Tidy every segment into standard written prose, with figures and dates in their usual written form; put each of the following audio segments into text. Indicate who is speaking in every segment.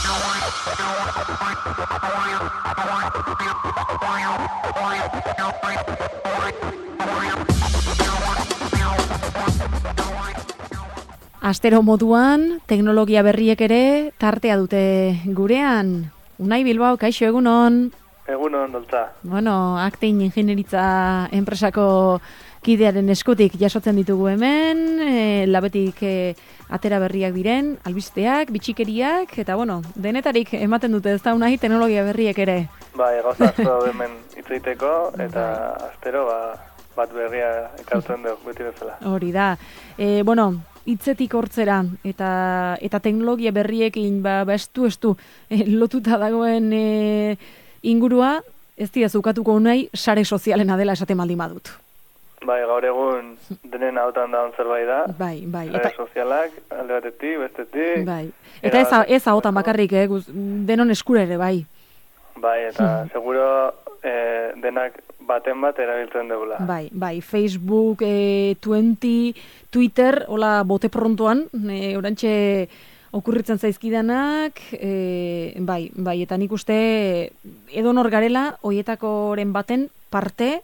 Speaker 1: Astero moduan, teknologia berriek ere tartea dute gurean. Unai Bilbao, kaixo egunon.
Speaker 2: Egunon, doltza.
Speaker 1: Bueno, Actin ingenieritza enpresako kidearen eskutik jasotzen ditugu hemen, labetik atera berriak diren, albisteak, bitxikeriak, eta bueno, denetarik ematen dute ez da Unai teknologia berriek ere.
Speaker 2: Bai, gauza asko hemen hitzaiteko, eta astero bat berria ekartzen dugu, beti bezala.
Speaker 1: Hori da. Bueno, hitzetik hortzera eta teknologia berriekin estu lotuta dagoen ingurua, ez dira zukatuko nahi sare sozialena dela esaten baldin badut.
Speaker 2: Bai, gaur egun denen hautan daun zerbait da.
Speaker 1: Bai.
Speaker 2: Sare sozialak, alde batetik, bestetik.
Speaker 1: Bai. Eta ez ahotan bakarrik, denon eskura ere, bai.
Speaker 2: Bai, eta seguro denak baten bat erabiltzen dugula.
Speaker 1: Bai, Facebook, 20, Twitter, hola bote prontoan, orantxe okurritzen zaizkidanak, bai, eta nik uste edonor garela, hoietakoren baten parte,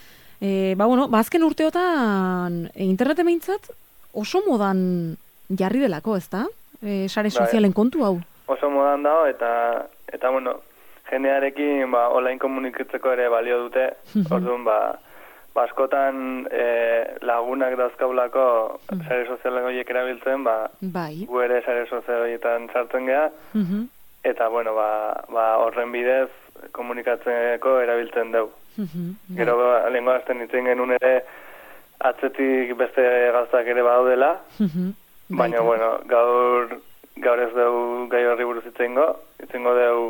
Speaker 1: azken urteotan internet emeintzat oso modan jarri delako, ez da? Sare sozialen kontu hau.
Speaker 2: Oso modan dago, eta bueno, jendearekin online komunikatzeko ere balio dute, orduan askotan lagunak dauzkaulako sare sozialak horiek erabiltzen, gu ere sare sozial horietan sartzen geha, eta bueno, horren bidez komunikatzeko erabiltzen dugu. Gero lehenko azten ditzen genuen ere atzetik beste gauzak ere badaudela, baina bueno, gaur ez dugu gai horri buruz itzengo dugu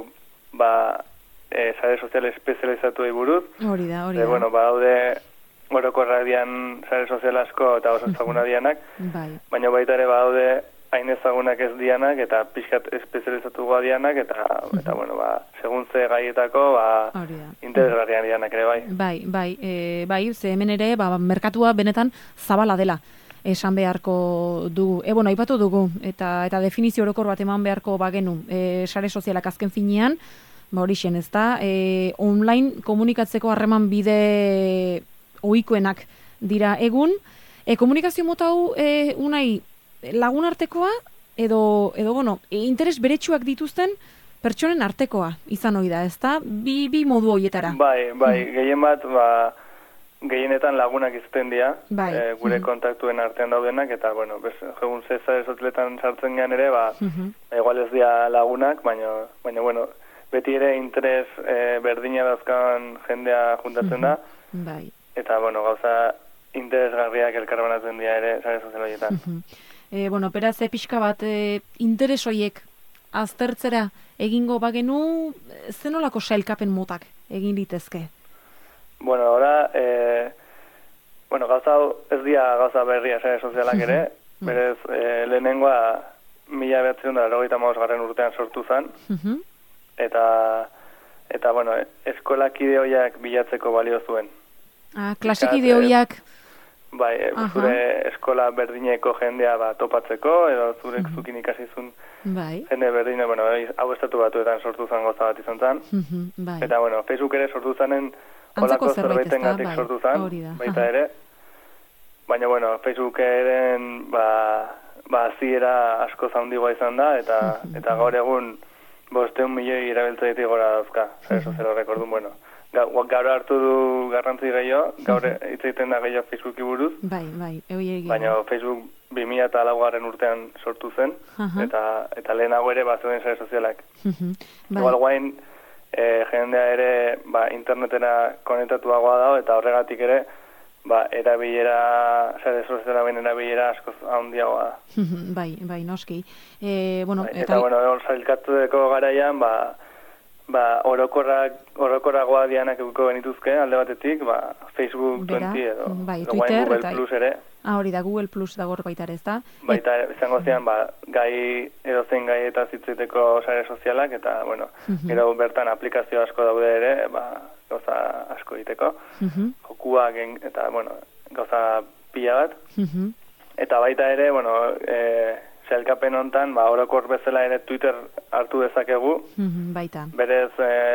Speaker 2: sare sozial espezializatu buruz.
Speaker 1: Hori da.
Speaker 2: Bueno, badaude orokorrak dian sare sozial asko eta oso ezaguna dianak, baina baita ere badaude hain ezagunak ez dianak eta pixkat espezializatu dianak eta bueno, segun ze gaietako interesgarrian dianak ere
Speaker 1: bai, ze hemen ere merkatua benetan zabala dela esan beharko dugu. Bueno, aipatu dugu eta definizio orokor bat eman beharko bagenu sare sozialak azken finean, horixen, ez da, online komunikatzeko harreman bide ohikoenak dira egun. Komunikazio mota hau, Unai, lagun artekoa, edo bueno, interes beretsuak dituzten pertsonen artekoa izan ohi da, ez da? Bi modu horietara.
Speaker 2: Bai, gehien bat, gehienetan lagunak izaten dira, gure kontaktuen artean daudenak, eta, bueno, egun sare sozialetan sartzen gean ere, igual ez dira lagunak, baina, bueno, beti ere interes berdina dauzkan jendea juntatzen da, eta, bueno, gauza interesgarriak elkarbanatzen dira ere sare sozial horietan.
Speaker 1: Bueno, beraz, pixka bat interes horiek aztertzera egingo bagenu, zenolako sailkapen motak egin litezke?
Speaker 2: Bueno, ora, gauza ez dira gauza berria sare sozialak ere, berez, lehenengoa 1985 urtean sortu zen, eta bueno, eskolak ideoiak bilatzeko balio zuen.
Speaker 1: Klasik ideoiak...
Speaker 2: Bai, zure eskola berdineko jendea topatzeko, edo zure zukin ikasizun jende berdine, bueno, hau estatu batuetan sortu zen goza bat izan zen. Eta, bueno, Facebook ere sortu zanen holako zerbaiten gatik sortu zen, baita ere. Baina, bueno, Facebookeren ziera asko zaundigoa izan da, eta gaur egun 500 milioi erabiltzailetik gora dauzka, sare sozial horrek, orduan, bueno. Gaur hartu du garrantzi gehiago, gaur hitz egiten da gehiago Facebooki buruz.
Speaker 1: Bai,
Speaker 2: baina Facebook 2004 urtean sortu zen, eta lehenago ere bazeuden sare sozialak. Igual guain, jendea ere internetera konektatuagoa dago, eta horregatik ere, sare sozialaren erabilera askoz handiagoa da.
Speaker 1: Bai, noski.
Speaker 2: Eta, sailkatzeko garaian, orokorragoa dianak euko genituzke, alde batetik, Facebook 20 edo
Speaker 1: Twitter,
Speaker 2: Google Plus ere.
Speaker 1: Hori da, Google Plus dago baita ere, ez da?
Speaker 2: Baita, izango zian, edozein gai eta zitzeteko sare sozialak, eta, bueno, gero bertan aplikazio asko daude ere, gauza asko egiteko, jokuak, eta, bueno, gauza pila bat. Eta baita ere, bueno, sailkapen hontan, orokor bezala ere Twitter hartu dezakegu.
Speaker 1: Baita.
Speaker 2: Berez,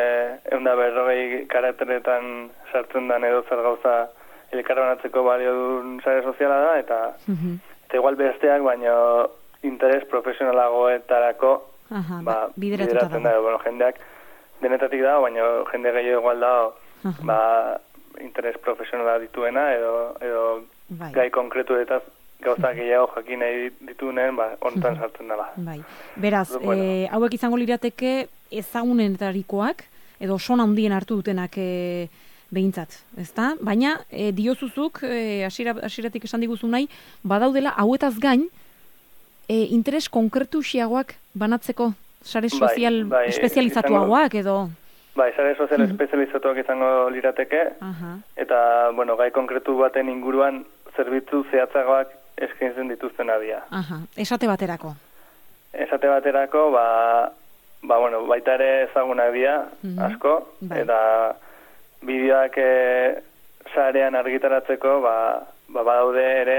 Speaker 2: 140 karakteretan sartzen den edo zer gauza elkarbanatzeko balio duen sare soziala da, eta igual besteak, baina interes profesionalagoetarako bideratzen da. Bueno, jendeak denetatik da, baina jende gehiago igual da, interes profesionala dituena, edo gai konkretuetaz gauza gehiago jakin nahi dituenen, honetan sartzen dela.
Speaker 1: Bai. Beraz, hauek izango lirateke ezagunetarikoak, edo son handien hartu dutenak behintzat, ezta? Baina, diozuzuk, hasieratik esan diguzu nahi, badaudela hauetaz gain, interes konkretu xiagoak banatzeko sare sozial espezializatuagoak, edo...
Speaker 2: Bai, sare sozial espezializatuak izango lirateke, eta, bueno, gai konkretu baten inguruan zerbitzu zehatzagoak eskaintzen dituzten adia.
Speaker 1: Esate baterako?
Speaker 2: Esate baterako, bueno, baita ere ezagunak dira, asko, eta bideoak sarean argitaratzeko, badaude ere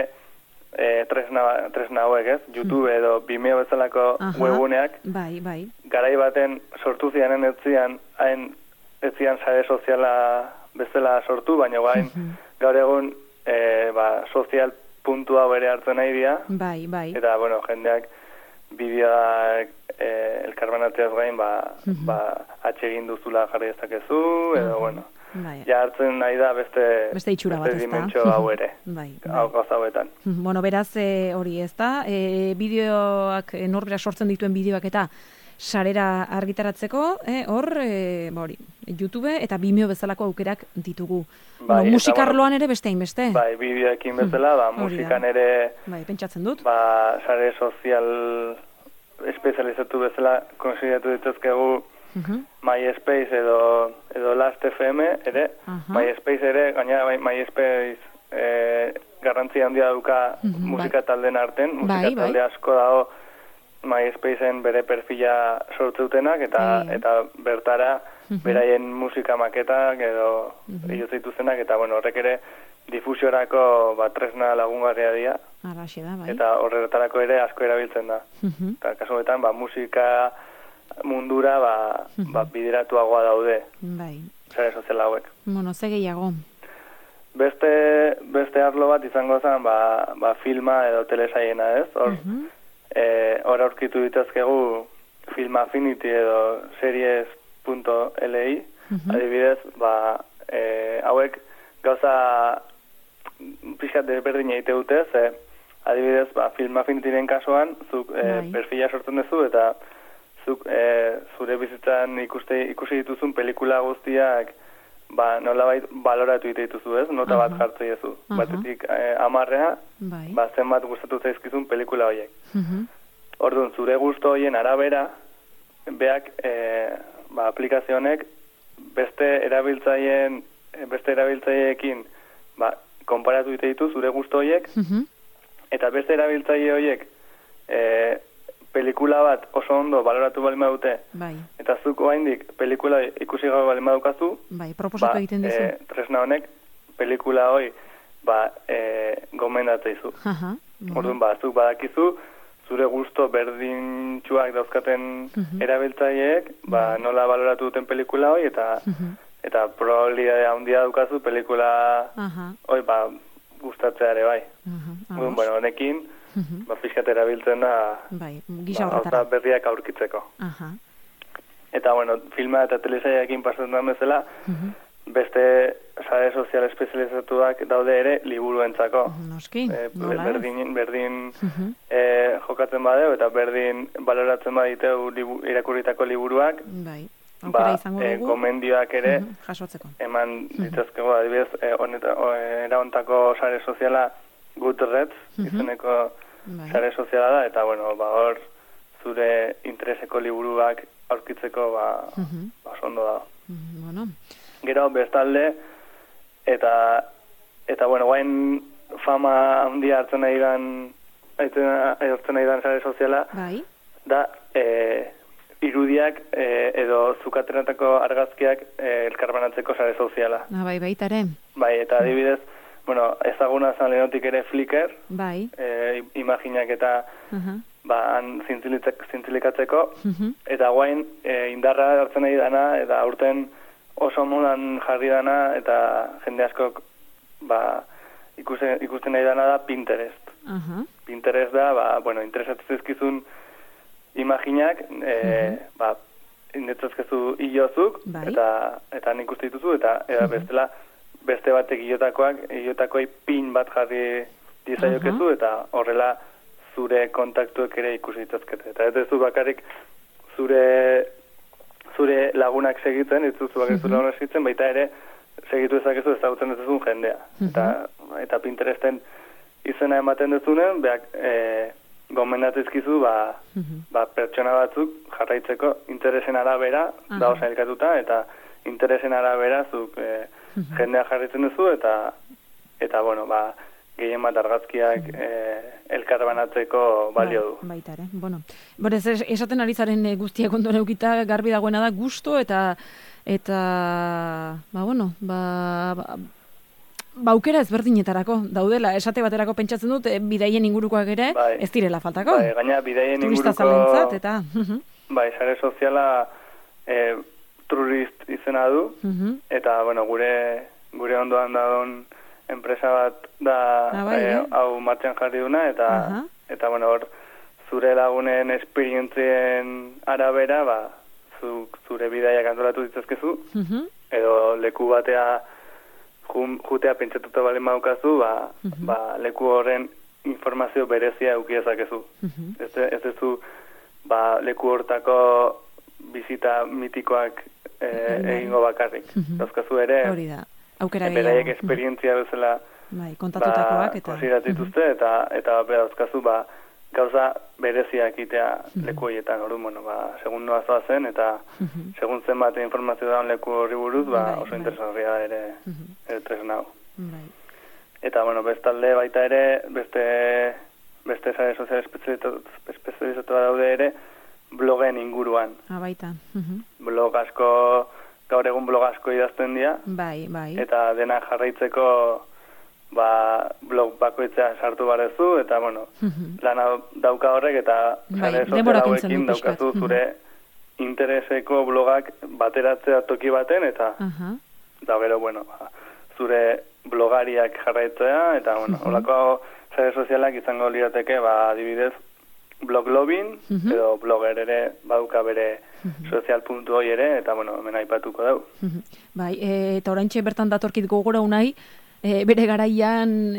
Speaker 2: tresna hauek, ez? YouTube edo Vimeo bezalako webuneak, garai baten sortu zianen ez zian sare soziala bezala sortu, baina gaur egun sozial puntua bere hartzen nahi dira. Eta, bueno, jendeak bideoak elkarbanatzeaz gain, atsegin duzula jarri dezakezu, edo, bueno, ja hartzen nahi da beste
Speaker 1: itxura bat,
Speaker 2: dimentsio hau ere, gauza hauetan.
Speaker 1: Bueno, beraz, hori ez da, bideoak, norberak sortzen dituen bideoak eta sarera argitaratzeko, hor, YouTube eta Vimeo bezalako aukerak ditugu. Musikarloan ere beste hainbeste?
Speaker 2: Bai, bideoekin bezala, musikan ere...
Speaker 1: pentsatzen dut.
Speaker 2: Sare sozial espezializatu bezala konsideratu dituzkegu MySpace edo Last.fm ere. MySpace ere, gaina MySpace garrantzia handia dauka musika taldeen arten. Musika talde asko dago MySpaceen bere perfila sortzeutenak eta bertara beraien musika maketak edo zituzenak, eta bueno, horrek ere difusiorako tresna lagungarria dira. Eta horretarako ere asko erabiltzen da. Eta kasuetan musika mundura bideratuagoa daude. Sare sozial hauek.
Speaker 1: Bueno, ze gehiago.
Speaker 2: Beste arlo bat izango zen filma edo telesaiena, ez? Hor aurkitu ditazkegu Film Affinity edo series.li, adibidez, hauek gauza pixkat desberdin egite dute, adibidez, Film Affinityren kasuan, zuk perfila sortzen duzu, eta zuk zure bizitzan ikusi dituzun pelikula guztiak nolabait baloratu dituzu, ez? Nota bat jartzen duzu. Batetik 10 zenbat gustatu zaizkizun pelikula horiek. Orduan, zure gustu horien arabera, beak aplikazionek beste erabiltzaileekin konparatu ditu zure gustu horiek, eta beste erabiltzaile horiek pelikula bat oso ondo baloratu balin badute, eta zuk oraindik pelikula ikusi gabe balin badukazu,
Speaker 1: proposatu egiten dizu.
Speaker 2: Tresna honek pelikula hori gomendatzeizu. Orduan, zuk badakizu, zure gusto berdintsuak dauzkaten erabiltzaileek, nola baloratu duten pelikula hori, eta probabilidade handia daukazu pelikula hori gustatzea ere bai. Bueno, honekin, pixkat erabiltzen da gauza berriak aurkitzeko. Eta, bueno, filma eta telesaileekin pasatzen da bezala, beste sare sozial espezializatuak daude ere liburuentzako.
Speaker 1: Noski, nola
Speaker 2: berdin jokatzen badeu eta berdin baloratzen baditeu irakurritako liburuak,
Speaker 1: aukera izango dugu
Speaker 2: gomendioak ere
Speaker 1: jasotzeko.
Speaker 2: Eman dituzkego, adibidez, eraontako sare soziala Goodreads izeneko sare soziala da, eta bueno, hor zure intereseko liburuak aurkitzeko ondo da.
Speaker 1: Bueno.
Speaker 2: Gero bestalde, eta bueno, guain fama handia hartzen nahi dan sare soziala, da irudiak edo zukatenetako argazkiak elkarbanatzeko sare soziala.
Speaker 1: Baita ere.
Speaker 2: Eta adibidez, bueno, ezaguna zan lehenotik ere Flickr, imaginak eta han zintzilikatzeko, eta guain indarra hartzen nahi dana, eta aurten oso modan jarri dana, eta jende askok ikusten nahi dana da Pinterest. Pinterest da, interesatzen zizkizun imaginak, netzazkezu hilozuk, eta nik uste dituzu, eta bestela, beste batek hilotakoi pin bat jarri dizaiokezu, eta horrela zure kontaktuek ere ikusi dituzkete. Eta ez duzu bakarrik zure lagunak segitzen, ez duzu bakarrik zure lagunak segitzen, baita ere segitu ezakezu ezagutzen ez duzun jendea. Eta Pinteresten izena ematen duzunen, gomendatizkizu pertsona batzuk jarraitzeko interesen arabera, da osa elkatuta, eta interesen arabera zuk jendea jarraitzen duzu, eta gehien bat argazkiak elkar banatzeko balio du.
Speaker 1: Baita ere, esaten ari zaren guztiak ondo neukita garbi dagoena da gusto eta aukera ezberdinetarako daudela, esate baterako pentsatzen dut, bidaien ingurukoak ere ez direla faltako.
Speaker 2: Gaina bidaien
Speaker 1: turista zalentzat, eta...
Speaker 2: sare soziala Turist izena du, eta, gure ondoan dagoen enpresa bat da hau martxan jarri duna, eta hor, zure lagunen esperientzien arabera, zure bidaiak antolatu ditzazkezu, edo leku batea jutea pentsatuta balen maukazu, leku horren informazio berezia eukiezakezu. Ez duzu, leku hortako bizita mitikoak egingo bakarrik. Dauzkazu ere, beraiek esperientzia bezala
Speaker 1: kontatutakoak eta
Speaker 2: konsideratituzte, eta dauzkazu gauza bereziak itea leku horietan, segun noa zoazen, eta segun zenbat informazio daun leku horri buruz, oso interesgarria ere tresna hau. Eta, bestalde baita ere, beste sare sozial espezializatu daude ere, blogen inguruan.
Speaker 1: Baita.
Speaker 2: Blog asko, gaur egun blog asko idazten dira.
Speaker 1: Bai.
Speaker 2: Eta dena jarraitzeko blog bakoitzea sartu barezu, eta, lana dauka horrek, eta sare sozial hauekin daukazu zure intereseko blogak bateratzea toki baten, eta da gero, zure blogariak jarraitzea, eta, holako sare sozialak izango lirateke, adibidez, blog lobin, edo blogger ere baduka bere sozial puntu hoi ere, eta, hemen aipatuko dau.
Speaker 1: Bai, eta oraintxe bertan datorkit gogora unai, bere garaian,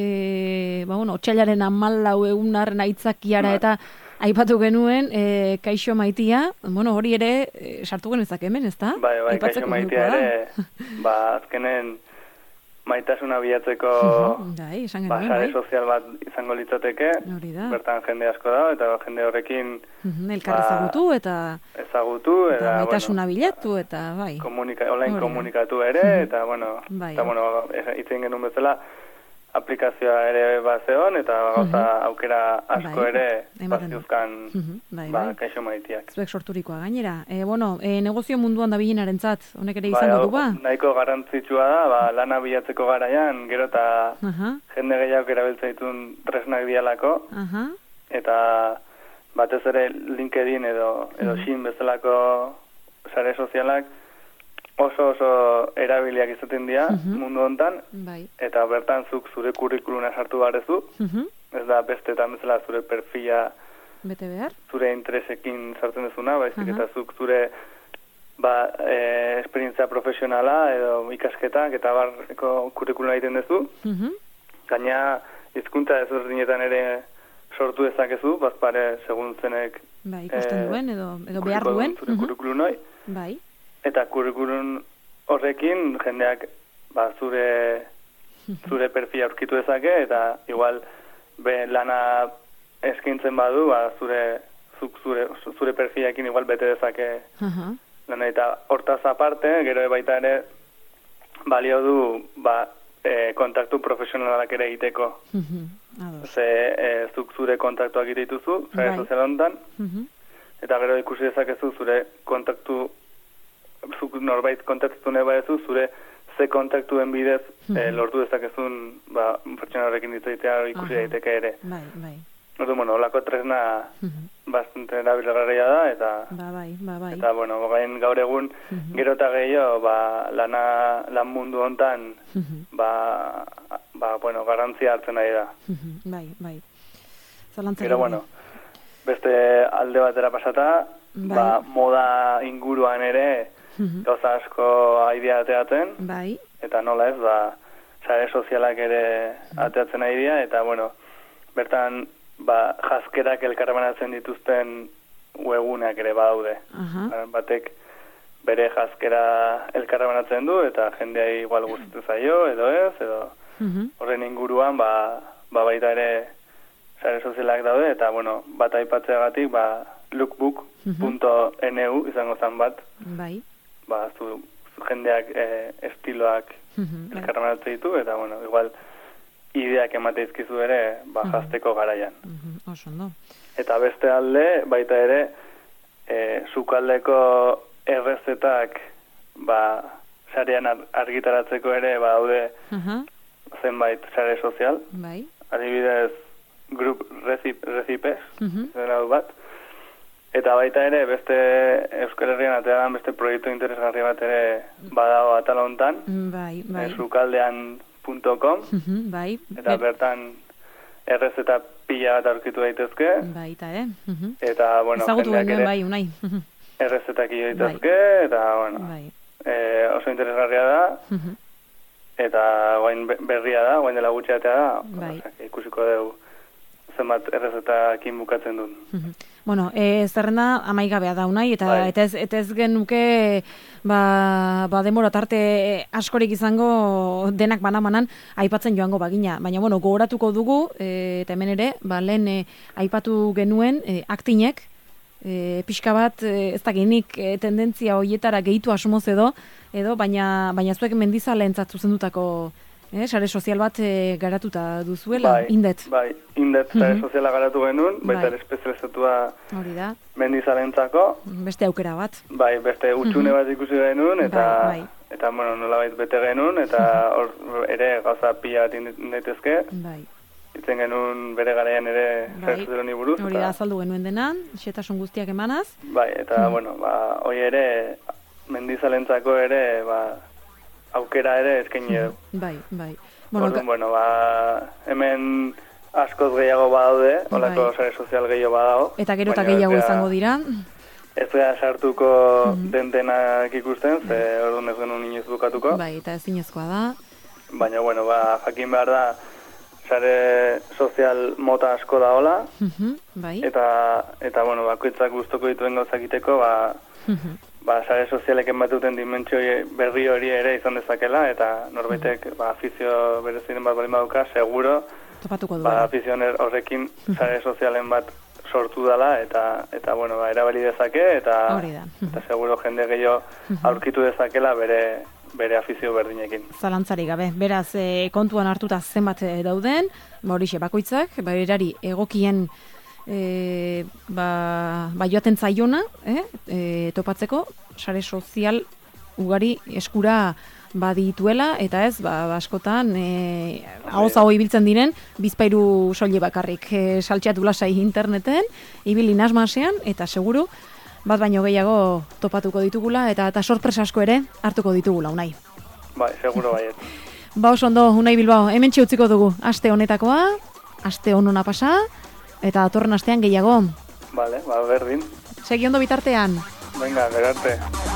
Speaker 1: otsailaren 14 egunaren aitzakiara eta aipatu genuen, Kaixo Maitia, hori ere sartu genezak hemen, ez da?
Speaker 2: Bai, Kaixo Maitia ere, azkenen maitasuna bilatzeko sare sozial bat izango litzateke, bertan jende asko da, eta jende horrekin
Speaker 1: elkar ezagutu, eta maitasuna bilatu, eta
Speaker 2: online komunikatu ere, eta itzen genuen bezala, aplikazioa ere bazeon, eta gauza aukera asko ere baziuzkan Kaixo Maitiak.
Speaker 1: Zuek sorturikoa gainera. Negozio munduan da bilenarentzat, honek ere izango du ba?
Speaker 2: Nahiko garrantzitsua da, lana bilatzeko garaian, gero eta jende gehiago erabiltzen dituen tresnak dialako, eta batez ere LinkedIn edo Xin bezalako sare sozialak oso erabiliak izaten dira mundu hontan, eta bertan zuk zure kurrikuluna sartu barezu, ez da bestetan bezala zure perfila
Speaker 1: bete behar,
Speaker 2: zure interesekin sartzen dezuna, baizik eta zuk zure esperientzia profesionala edo ikasketak eta barreko kurrikuluna egiten dezu, gaina hizkuntza ezberdinetan ere sortu dezakezu, bazpare segun zenek
Speaker 1: ikusten duen edo behar duen
Speaker 2: zure kurrikulunoi, eta kurrikulun horrekin jendeak zure perfila aurkitu dezake, eta igual lana eskaintzen badu, zure perfilakin igual bete dezake lana, eta hortaz aparte, gero baita ere balio du kontaktu profesionalak ere egiteko. Zuk zure kontaktuak egituzu, sare sozial honetan, eta gero ikusi dezakezu zure kontaktu, zuk norbait kontaktatu nahi badezu, zure ze kontaktuen bidez lortu dezakezun pertsona horrekin ditzatea ikusi daiteke ere. bueno, olako tresna bastante erabilgarria da, eta...
Speaker 1: Bai.
Speaker 2: Eta, bueno, gaur egun, gero eta gehiago, lan mundu hontan, bueno, garrantzia hartzen nahi da.
Speaker 1: Bai.
Speaker 2: Gero, bueno, beste alde batera pasata, moda inguruan ere, gauza asko aidea ateatzen, eta nola ez, sare sozialak ere ateatzen aidea, eta, bueno, bertan, jazkerak elkarremanatzen dituzten webguneak ere badaude. Batek bere jazkera elkarremanatzen du, eta jendea igual gustatzen zaio, edo ez, edo horren inguruan, baita ere sare sozialak daude, eta, bueno, bat aipatzeagatik, lookbook.nu izango zen bat. Zu jendeak estiloak elkarremanatzen ditu, eta, bueno, igual ideak emateizkizu ere jazteko garaian.
Speaker 1: Oso ondo.
Speaker 2: Eta beste alde, baita ere, sukaldeko errezetak sarean argitaratzeko ere daude zenbait sare sozial. Adibidez, Group Recipes, bat. Eta baita ere, beste Euskal Herrian atean beste proiektu interesgarri bat ere badago atal hontan. Sukaldean.com eta bertan errezeta pila bat aurkitu daitezke.
Speaker 1: Baita ere.
Speaker 2: Eta, bueno, jendeak ere
Speaker 1: unai.
Speaker 2: errezetak iyo daitezke, eta, bueno, oso interesgarria da, eta guain berria da, guain dela gutxeatea da, ikusiko dugu zenbat errezetakin bukatzen duen.
Speaker 1: Bueno, zerrenda amaigabea da unai, eta ez genuke demora tarte askorik izango denak banamanan aipatzen joango bagina. Baina, bueno, gogoratuko dugu, eta hemen ere, lehen aipatu genuen aktinek, pixka bat, ez dakinik tendentzia hoietara gehitu asmoz edo, baina zuek mendizaleentzat zuzendutako sare sozial bat garatuta duzuela, Indet.
Speaker 2: Indet sare soziala garatu genuen, baita espezializatua mendizalentzako.
Speaker 1: Beste aukera bat.
Speaker 2: Beste utxune bat ikusi genuen, eta bueno, nolabait bete genuen, eta hor ere gauza pila bat daitezke. Itzen genuen bere garaian ere sare sozialoni buruz.
Speaker 1: Hori da azaldu genuen dena, xetasun guztiak emanaz.
Speaker 2: Eta bueno, hori ere mendizalentzako ere, aukera ere eskaini edo. Bueno, hemen askoz gehiago badaude, holako sare sozial gehiago badago.
Speaker 1: Eta gero eta gehiago izango dira.
Speaker 2: Ez gara sartuko denak ikusten, ze orduan ez genuen inoiz bukatuko.
Speaker 1: Eta ezinezkoa da.
Speaker 2: Baina, bueno, jakin behar da, sare sozial mota asko da hola. Eta, bueno, bakoitzak gustoko dituen gauzakiteko, sare sozialek ematuten dimentsio berri hori ere izan dezakela, eta norbaitek afizio bereziren bat balin baduka, seguro, afizio horrekin sare sozialen bat sortu dela, eta bueno, erabili dezake, eta seguro jende gehiago aurkitu dezakela bere afizio berdinekin.
Speaker 1: Zalantzari gabe, beraz, kontuan hartuta zenbat dauden, horixe bakoitzak, erari egokien joaten zaiona, topatzeko, sare sozial ugari eskura badituela, eta ez, askotan, ahoza hoi biltzen diren, bizpairu soile bakarrik saltxeatu lasai interneten, ibili nasmasean, eta seguru, bat baino gehiago topatuko ditugula, eta sorpresa asko ere hartuko ditugula, Unai.
Speaker 2: Seguro baiet.
Speaker 1: Oso ondo, Unai Bilbao, hemen utziko dugu, aste honetakoa, aste honona pasa, eta datorren astean gehiago.
Speaker 2: Berdin.
Speaker 1: Segi ondo bitartean.
Speaker 2: Venga, gerarte.